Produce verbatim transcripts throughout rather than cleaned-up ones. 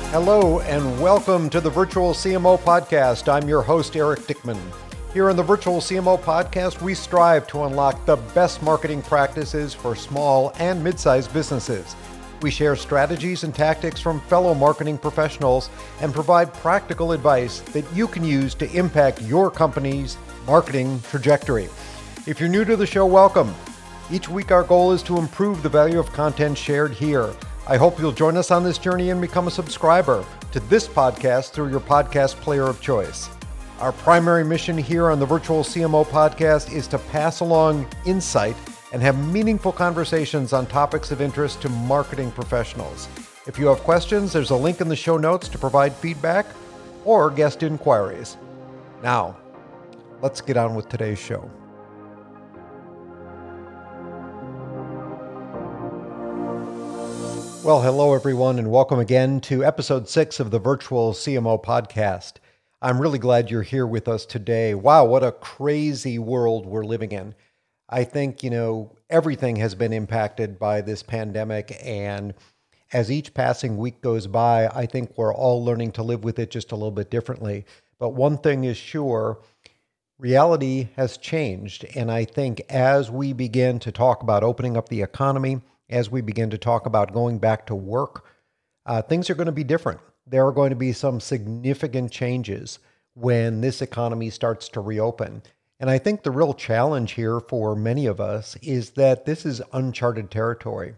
Hello and welcome to the Virtual C M O Podcast. I'm your host, Eric Dickman. Here on the Virtual C M O Podcast, we strive to unlock the best marketing practices for small and mid-sized businesses. We share strategies and tactics from fellow marketing professionals and provide practical advice that you can use to impact your company's marketing trajectory. If you're new to the show, welcome. Each week, our goal is to improve the value of content shared here. I hope you'll join us on this journey and become a subscriber to this podcast through your podcast player of choice. Our primary mission here on the Virtual C M O Podcast is to pass along insight and have meaningful conversations on topics of interest to marketing professionals. If you have questions, there's a link in the show notes to provide feedback or guest inquiries. Now, let's get on with today's show. Well, hello everyone, and welcome again to episode six of the Virtual C M O Podcast. I'm really glad you're here with us today. Wow, what a crazy world we're living in. I think, you know, everything has been impacted by this pandemic, and as each passing week goes by, I think we're all learning to live with it just a little bit differently. But one thing is sure, reality has changed, and I think as we begin to talk about opening up the economy, as we begin to talk about going back to work, uh, things are going to be different. There are going to be some significant changes when this economy starts to reopen. And I think the real challenge here for many of us is that this is uncharted territory.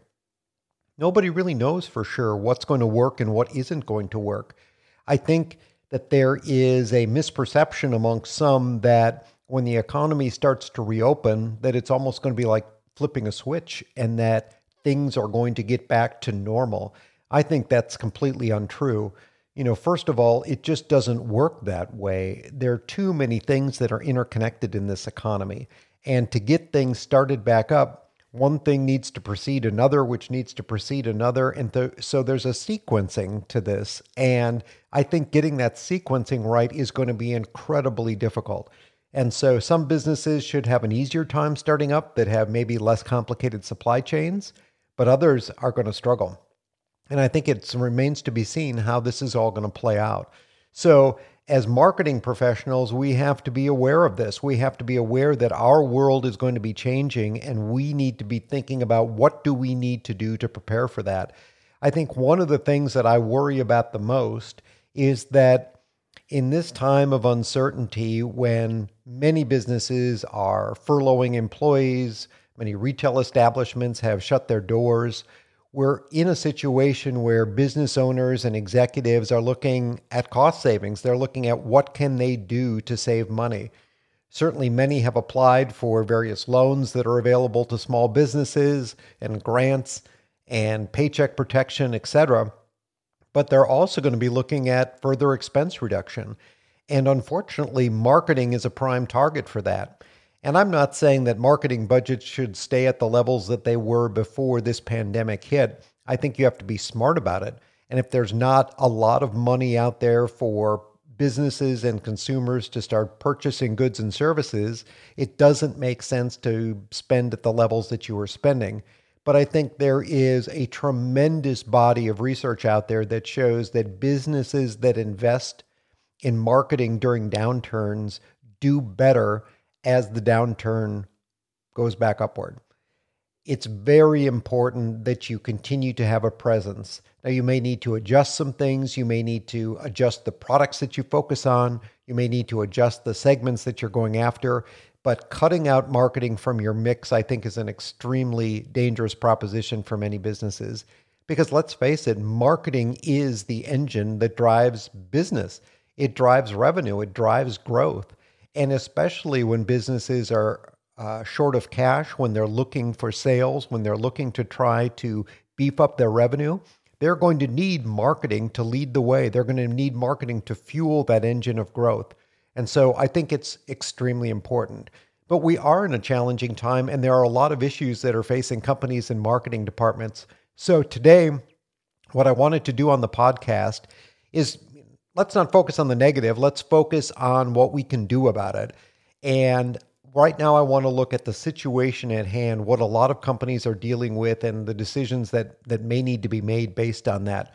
Nobody really knows for sure what's going to work and what isn't going to work. I think that there is a misperception amongst some that when the economy starts to reopen, that it's almost going to be like flipping a switch and that things are going to get back to normal. I think that's completely untrue. You know, first of all, it just doesn't work that way. There are too many things that are interconnected in this economy. And to get things started back up, one thing needs to precede another, which needs to precede another. And th- so there's a sequencing to this. And I think getting that sequencing right is going to be incredibly difficult. And so some businesses should have an easier time starting up that have maybe less complicated supply chains, but others are going to struggle. And I think it remains to be seen how this is all going to play out. So as marketing professionals, we have to be aware of this. We have to be aware that our world is going to be changing, and we need to be thinking about what do we need to do to prepare for that. I think one of the things that I worry about the most is that in this time of uncertainty, when many businesses are furloughing employees, many retail establishments have shut their doors, we're in a situation where business owners and executives are looking at cost savings. They're looking at what can they do to save money. Certainly, many have applied for various loans that are available to small businesses and grants and paycheck protection, et cetera. But they're also going to be looking at further expense reduction. And unfortunately, marketing is a prime target for that. And I'm not saying that marketing budgets should stay at the levels that they were before this pandemic hit. I think you have to be smart about it. And if there's not a lot of money out there for businesses and consumers to start purchasing goods and services, it doesn't make sense to spend at the levels that you were spending. But I think there is a tremendous body of research out there that shows that businesses that invest in marketing during downturns do better as the downturn goes back upward. It's very important that you continue to have a presence. Now, you may need to adjust some things. You may need to adjust the products that you focus on. You may need to adjust the segments that you're going after. But cutting out marketing from your mix, I think, is an extremely dangerous proposition for many businesses. Because let's face it, marketing is the engine that drives business. It drives revenue. It drives growth. And especially when businesses are uh, short of cash, when they're looking for sales, when they're looking to try to beef up their revenue, they're going to need marketing to lead the way. They're going to need marketing to fuel that engine of growth. And so I think it's extremely important. But we are in a challenging time, and there are a lot of issues that are facing companies and marketing departments. So today, what I wanted to do on the podcast is let's not focus on the negative. Let's focus on what we can do about it. And right now, I want to look at the situation at hand, what a lot of companies are dealing with, and the decisions that that may need to be made based on that.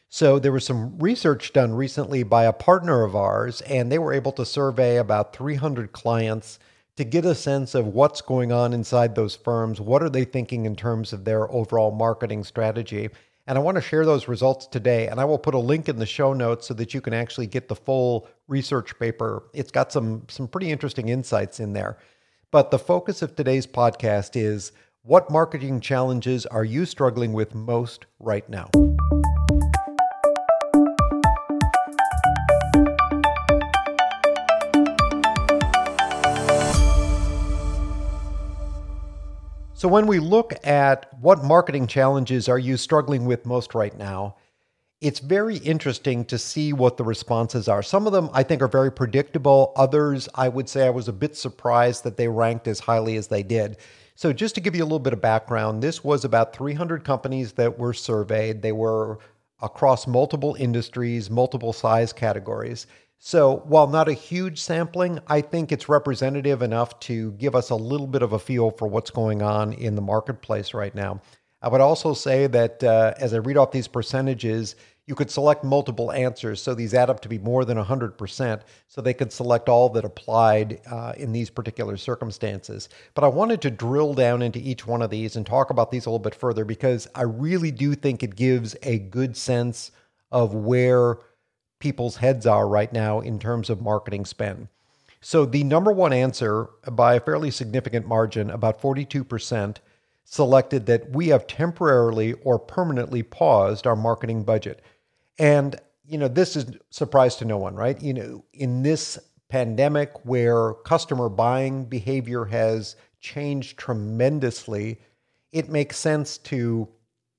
So there was some research done recently by a partner of ours, and they were able to survey about three hundred clients to get a sense of what's going on inside those firms. What are they thinking in terms of their overall marketing strategy? And I want to share those results today. And I will put a link in the show notes so that you can actually get the full research paper. It's got some, some pretty interesting insights in there. But the focus of today's podcast is, what marketing challenges are you struggling with most right now? So when we look at what marketing challenges are you struggling with most right now, it's very interesting to see what the responses are. Some of them I think are very predictable. Others, I would say I was a bit surprised that they ranked as highly as they did. So just to give you a little bit of background, this was about three hundred companies that were surveyed. They were across multiple industries, multiple size categories. So while not a huge sampling, I think it's representative enough to give us a little bit of a feel for what's going on in the marketplace right now. I would also say that uh, as I read off these percentages, you could select multiple answers. So these add up to be more than one hundred percent. So they could select all that applied uh, in these particular circumstances. But I wanted to drill down into each one of these and talk about these a little bit further, because I really do think it gives a good sense of where people's heads are right now in terms of marketing spend. So the number one answer, by a fairly significant margin, about forty-two percent, selected that we have temporarily or permanently paused our marketing budget. And, you know, this is a surprise to no one, right? You know, in this pandemic where customer buying behavior has changed tremendously, it makes sense to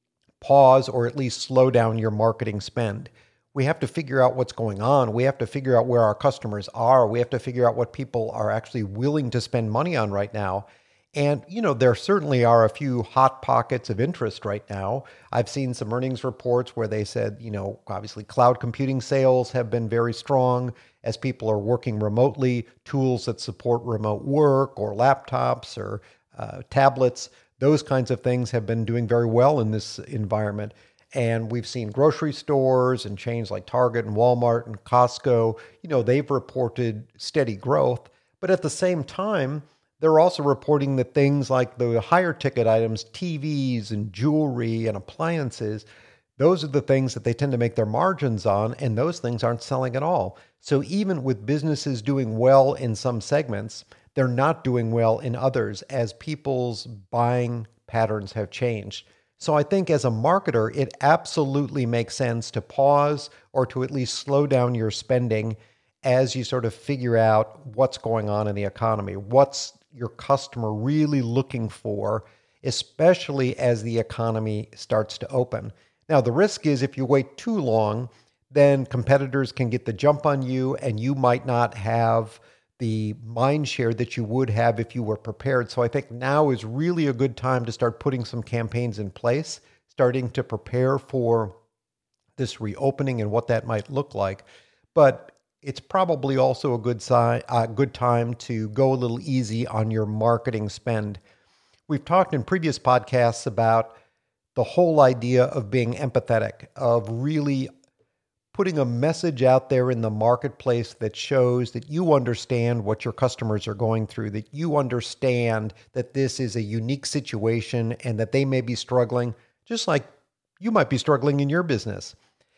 pause or at least slow down your marketing spend. We have to figure out what's going on. We have to figure out where our customers are. We have to figure out what people are actually willing to spend money on right now. And, you know, there certainly are a few hot pockets of interest right now. I've seen some earnings reports where they said, you know, obviously cloud computing sales have been very strong as people are working remotely, tools that support remote work or laptops or uh, tablets. Those kinds of things have been doing very well in this environment. And we've seen grocery stores and chains like Target and Walmart and Costco, you know, they've reported steady growth. But at the same time, they're also reporting that things like the higher ticket items, T Vs and jewelry and appliances, those are the things that they tend to make their margins on, and those things aren't selling at all. So even with businesses doing well in some segments, they're not doing well in others as people's buying patterns have changed. So I think as a marketer, it absolutely makes sense to pause or to at least slow down your spending as you sort of figure out what's going on in the economy. What's your customer really looking for, especially as the economy starts to open. Now, the risk is if you wait too long, then competitors can get the jump on you and you might not have the mind share that you would have if you were prepared. So I think now is really a good time to start putting some campaigns in place, starting to prepare for this reopening and what that might look like. But it's probably also a good si- uh, good time to go a little easy on your marketing spend. We've talked in previous podcasts about the whole idea of being empathetic, of really putting a message out there in the marketplace that shows that you understand what your customers are going through, that you understand that this is a unique situation and that they may be struggling, just like you might be struggling in your business.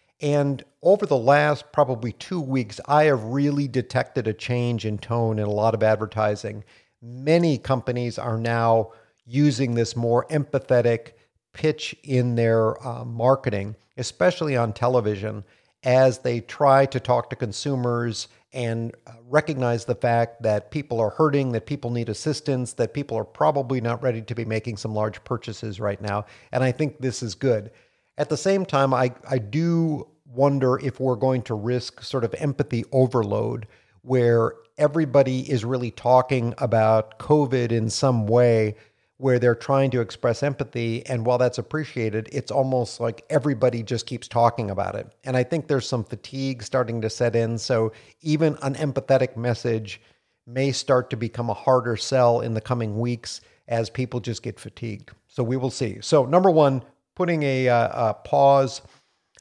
And over the last probably two weeks, I have really detected a change in tone in a lot of advertising. Many companies are now using this more empathetic pitch in their uh, marketing, especially on television, as they try to talk to consumers and recognize the fact that people are hurting, that people need assistance, that people are probably not ready to be making some large purchases right now. And I think this is good. At the same time, I, I do wonder if we're going to risk sort of empathy overload, where everybody is really talking about COVID in some way, where they're trying to express empathy. And while that's appreciated, it's almost like everybody just keeps talking about it. And I think there's some fatigue starting to set in. So even an empathetic message may start to become a harder sell in the coming weeks as people just get fatigued. So we will see. So number one, putting a, a, a pause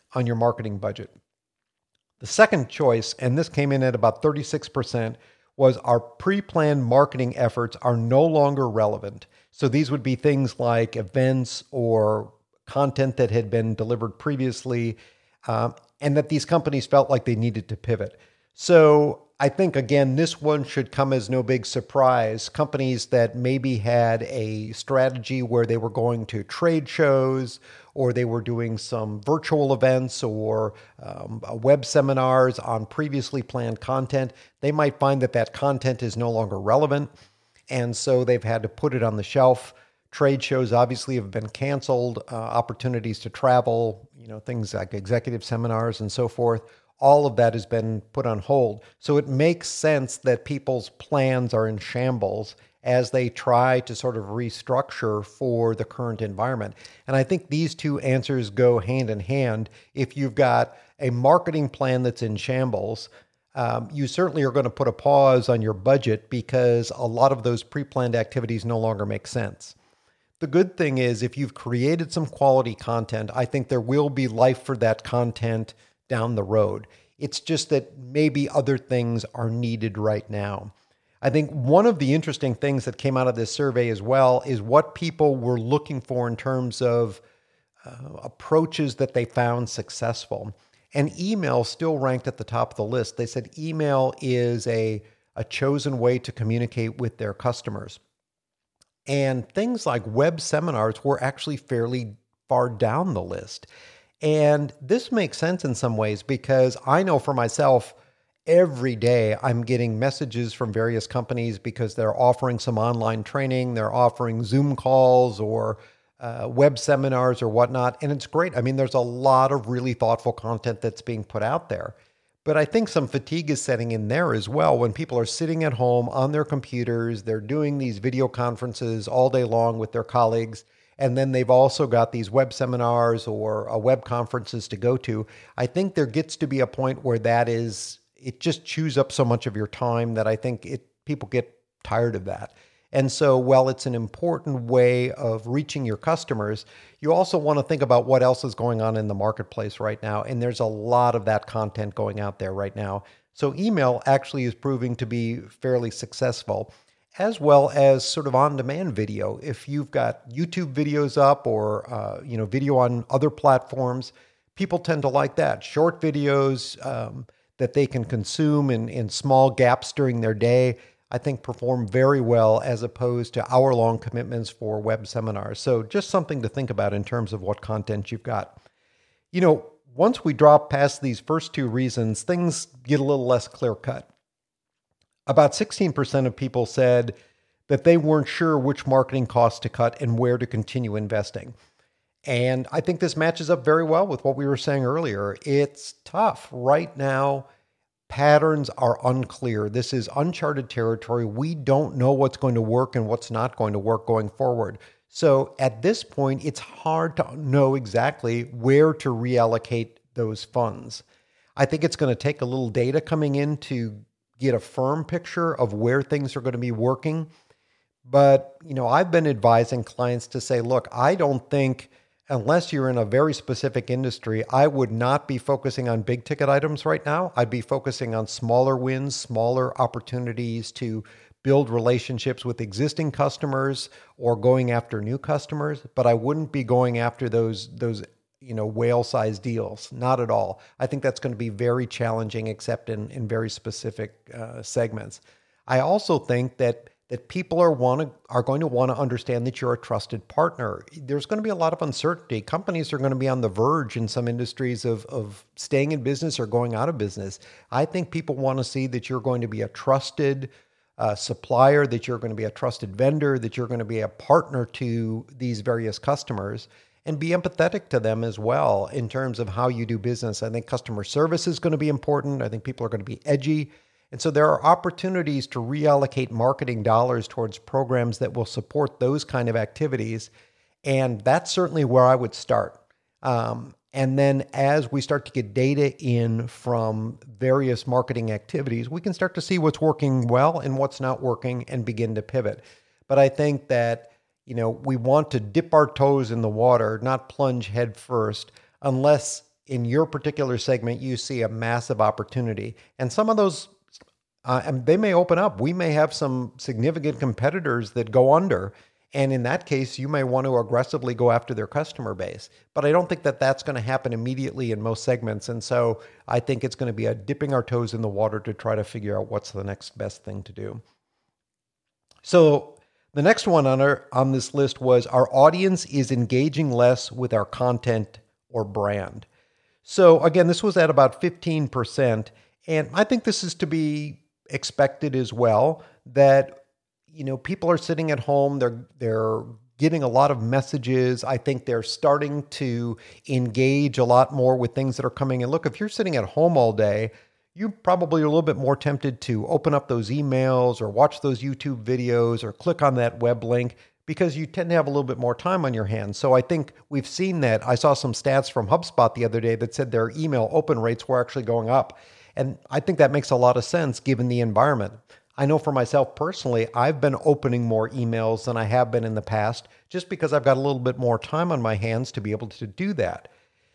on your marketing budget. The second choice, and this came in at about thirty-six percent, was our pre-planned marketing efforts are no longer relevant. So these would be things like events or content that had been delivered previously, um, and that these companies felt like they needed to pivot. So I think, again, this one should come as no big surprise. Companies that maybe had a strategy where they were going to trade shows, or they were doing some virtual events or um, web seminars on previously planned content, they might find that that content is no longer relevant. And so they've had to put it on the shelf. Trade shows obviously have been canceled, uh, opportunities to travel, you know, things like executive seminars and so forth. All of that has been put on hold. So it makes sense that people's plans are in shambles as they try to sort of restructure for the current environment. And I think these two answers go hand in hand. If you've got a marketing plan that's in shambles, um, you certainly are going to put a pause on your budget because a lot of those pre-planned activities no longer make sense. The good thing is if you've created some quality content, I think there will be life for that content down the road. It's just that maybe other things are needed right now. I think one of the interesting things that came out of this survey as well is what people were looking for in terms of uh, approaches that they found successful. And email still ranked at the top of the list. They said email is a, a chosen way to communicate with their customers. And things like web seminars were actually fairly far down the list. And this makes sense in some ways because I know for myself, every day I'm getting messages from various companies because they're offering some online training, they're offering Zoom calls or uh, web seminars or whatnot. And it's great. I mean, there's a lot of really thoughtful content that's being put out there. But I think some fatigue is setting in there as well when people are sitting at home on their computers, they're doing these video conferences all day long with their colleagues. And then they've also got these web seminars or uh, web conferences to go to. I think there gets to be a point where that is, it just chews up so much of your time that I think it people get tired of that. And so while it's an important way of reaching your customers, you also want to think about what else is going on in the marketplace right now. And there's a lot of that content going out there right now. So email actually is proving to be fairly successful, as well as sort of on-demand video. If you've got YouTube videos up or uh, you know video on other platforms, people tend to like that. Short videos um, that they can consume in, in small gaps during their day, I think perform very well as opposed to hour-long commitments for web seminars. So just something to think about in terms of what content you've got. You know, once we drop past these first two reasons, things get a little less clear-cut. About sixteen percent of people said that they weren't sure which marketing costs to cut and where to continue investing. And I think this matches up very well with what we were saying earlier. It's tough. Right now, patterns are unclear. This is uncharted territory. We don't know what's going to work and what's not going to work going forward. So at this point, it's hard to know exactly where to reallocate those funds. I think it's going to take a little data coming in to get a firm picture of where things are going to be working. But, you know, I've been advising clients to say, look, I don't think, unless you're in a very specific industry, I would not be focusing on big ticket items right now. I'd be focusing on smaller wins, smaller opportunities to build relationships with existing customers or going after new customers. But I wouldn't be going after those, those, you know, whale-sized deals. Not at all. I think that's going to be very challenging, except in, in very specific uh, segments. I also think that that people are want to are going to want to understand that you're a trusted partner. There's going to be a lot of uncertainty. Companies are going to be on the verge in some industries of, of staying in business or going out of business. I think people want to see that you're going to be a trusted uh, supplier, that you're going to be a trusted vendor, that you're going to be a partner to these various customers, and be empathetic to them as well in terms of how you do business. I think customer service is going to be important. I think people are going to be edgy. And so there are opportunities to reallocate marketing dollars towards programs that will support those kind of activities. And that's certainly where I would start. Um, and then as we start to get data in from various marketing activities, we can start to see what's working well and what's not working and begin to pivot. But I think that, you know, we want to dip our toes in the water, not plunge head first, unless in your particular segment, you see a massive opportunity. And some of those, uh, and they may open up. We may have some significant competitors that go under. And in that case, you may want to aggressively go after their customer base. But I don't think that that's going to happen immediately in most segments. And so I think it's going to be a dipping our toes in the water to try to figure out what's the next best thing to do. So the next one on our on this list was our audience is engaging less with our content or brand. So again, this was at about fifteen percent. And I think this is to be expected as well, that you know, people are sitting at home, they're they're getting a lot of messages. I think they're starting to engage a lot more with things that are coming in. Look, if you're sitting at home all day, you probably are a little bit more tempted to open up those emails or watch those YouTube videos or click on that web link because you tend to have a little bit more time on your hands. So I think we've seen that. I saw some stats from HubSpot the other day that said their email open rates were actually going up. And I think that makes a lot of sense given the environment. I know for myself personally, I've been opening more emails than I have been in the past, just because I've got a little bit more time on my hands to be able to do that.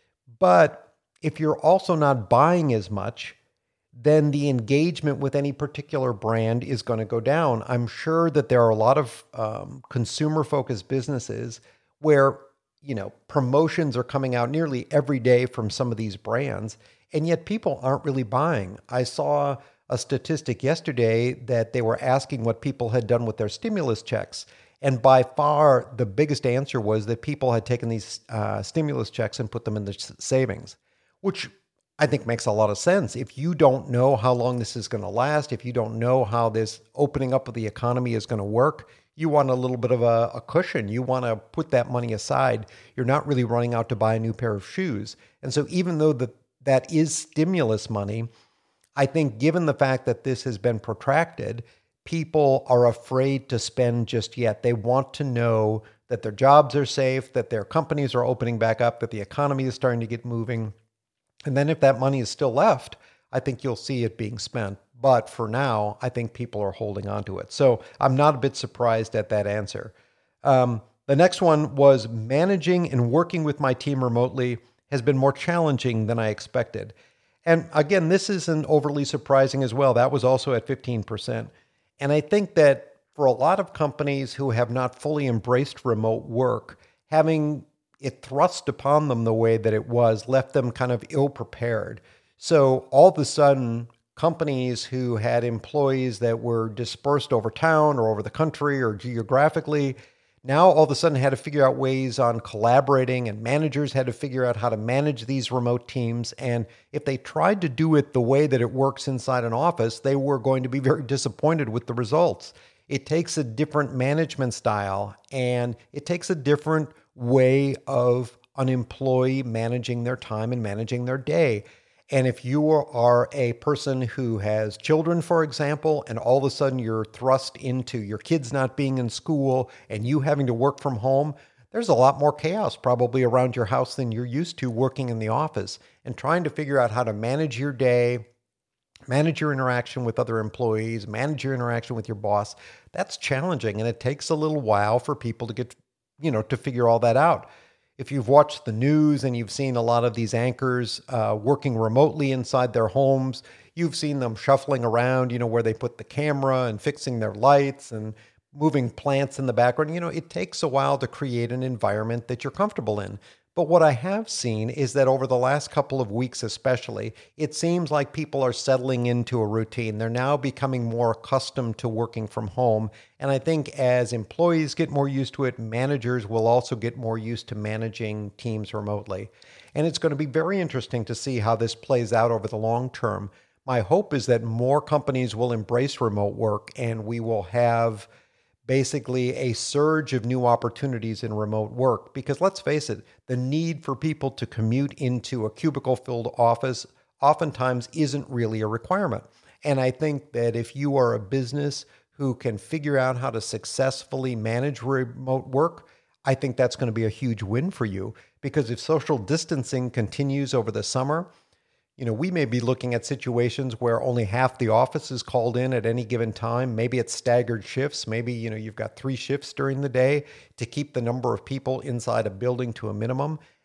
But if you're also not buying as much, then the engagement with any particular brand is going to go down. I'm sure that there are a lot of um, consumer-focused businesses where, you know, promotions are coming out nearly every day from some of these brands, and yet people aren't really buying. I saw a statistic yesterday that they were asking what people had done with their stimulus checks. And by far, the biggest answer was that people had taken these uh, stimulus checks and put them in their savings, which I think makes a lot of sense. If you don't know how long this is going to last, if you don't know how this opening up of the economy is going to work, you want a little bit of a, a cushion. You want to put that money aside. You're not really running out to buy a new pair of shoes. And so even though the, that is stimulus money, I think given the fact that this has been protracted, people are afraid to spend just yet. They want to know that their jobs are safe, that their companies are opening back up, that the economy is starting to get moving. And then if that money is still left, I think you'll see it being spent. But for now, I think people are holding on to it. So I'm not a bit surprised at that answer. Um, the next one was managing and working with my team remotely has been more challenging than I expected. And again, this isn't overly surprising as well. That was also at fifteen percent. And I think that for a lot of companies who have not fully embraced remote work, having it thrust upon them the way that it was left them kind of ill-prepared. So all of a sudden, companies who had employees that were dispersed over town or over the country or geographically now all of a sudden had to figure out ways on collaborating, and managers had to figure out how to manage these remote teams. And if they tried to do it the way that it works inside an office, they were going to be very disappointed with the results. It takes a different management style, and it takes a different way of an employee managing their time and managing their day. And if you are a person who has children, for example, and all of a sudden you're thrust into your kids not being in school and you having to work from home, there's a lot more chaos probably around your house than you're used to working in the office. And trying to figure out how to manage your day, manage your interaction with other employees, manage your interaction with your boss, that's challenging. And it takes a little while for people to get, you know, to figure all that out. If you've watched the news and you've seen a lot of these anchors uh, working remotely inside their homes, you've seen them shuffling around, you know, where they put the camera and fixing their lights and moving plants in the background. You know, it takes a while to create an environment that you're comfortable in. But what I have seen is that over the last couple of weeks especially, it seems like people are settling into a routine. They're now becoming more accustomed to working from home. And I think as employees get more used to it, managers will also get more used to managing teams remotely. And it's going to be very interesting to see how this plays out over the long term. My hope is that more companies will embrace remote work and we will have basically a surge of new opportunities in remote work. Because let's face it, the need for people to commute into a cubicle-filled office oftentimes isn't really a requirement. And I think that if you are a business who can figure out how to successfully manage remote work, I think that's going to be a huge win for you. Because if social distancing continues over the summer, you know, we may be looking at situations where only half the office is called in at any given time. Maybe it's staggered shifts. Maybe, you know, you've got three shifts during the day to keep the number of people inside a building to a minimum.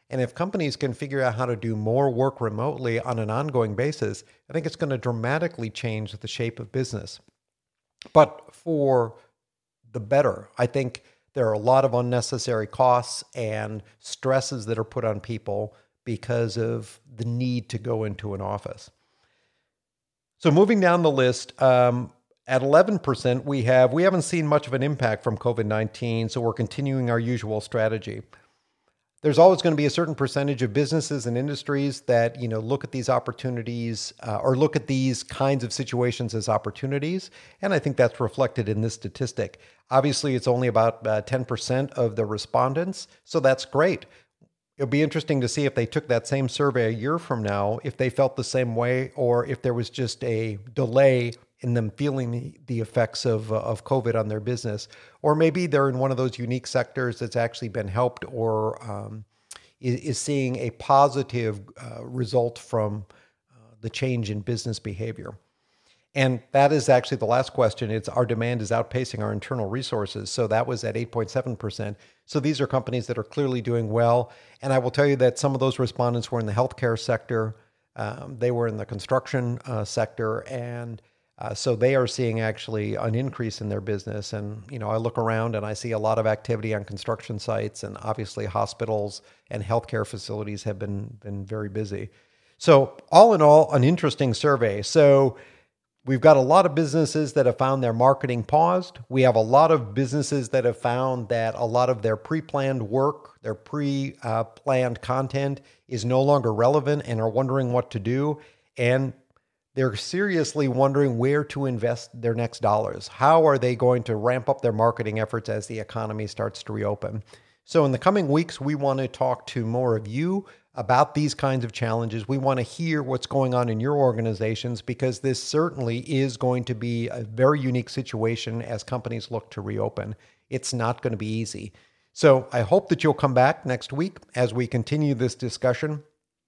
And if companies can figure out how to do more work remotely on an ongoing basis, I think it's going to dramatically change the shape of business. But for the better, I think there are a lot of unnecessary costs and stresses that are put on people because of the need to go into an office. So moving down the list, um, at eleven percent, we have, we haven't seen much of an impact from COVID nineteen, so we're continuing our usual strategy. There's always going to be a certain percentage of businesses and industries that, you know, look at these opportunities uh, or look at these kinds of situations as opportunities. And I think that's reflected in this statistic. Obviously, it's only about uh, ten percent of the respondents, so that's great. It'll be interesting to see if they took that same survey a year from now, if they felt the same way, or if there was just a delay in them feeling the effects of, uh, of COVID on their business. Or maybe they're in one of those unique sectors that's actually been helped or um, is, is seeing a positive uh, result from uh, the change in business behavior. And that is actually the last question. It's our demand is outpacing our internal resources. So that was at eight point seven percent. So these are companies that are clearly doing well. And I will tell you that some of those respondents were in the healthcare sector. Um, they were in the construction uh, sector. And uh, so they are seeing actually an increase in their business. And, you know, I look around and I see a lot of activity on construction sites, and obviously hospitals and healthcare facilities have been, been very busy. So all in all, an interesting survey. So we've got a lot of businesses that have found their marketing paused. We have a lot of businesses that have found that a lot of their pre-planned work, their pre-planned content is no longer relevant and are wondering what to do. And they're seriously wondering where to invest their next dollars. How are they going to ramp up their marketing efforts as the economy starts to reopen? So in the coming weeks, we want to talk to more of you about these kinds of challenges. We want to hear what's going on in your organizations, because this certainly is going to be a very unique situation as companies look to reopen. It's not going to be easy. So I hope that you'll come back next week as we continue this discussion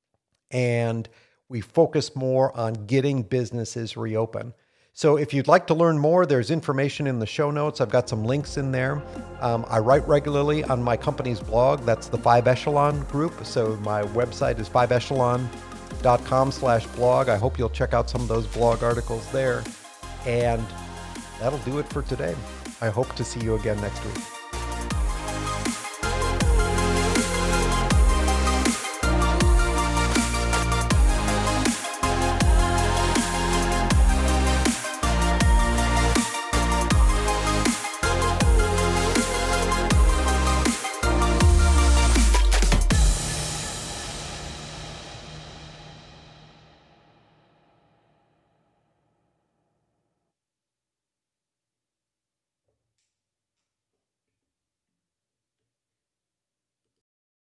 and we focus more on getting businesses reopen. So if you'd like to learn more, there's information in the show notes. I've got some links in there. Um, I write regularly on my company's blog. That's the Five Echelon Group. So my website is five echelon dot com slash blog. I hope you'll check out some of those blog articles there. And that'll do it for today. I hope to see you again next week.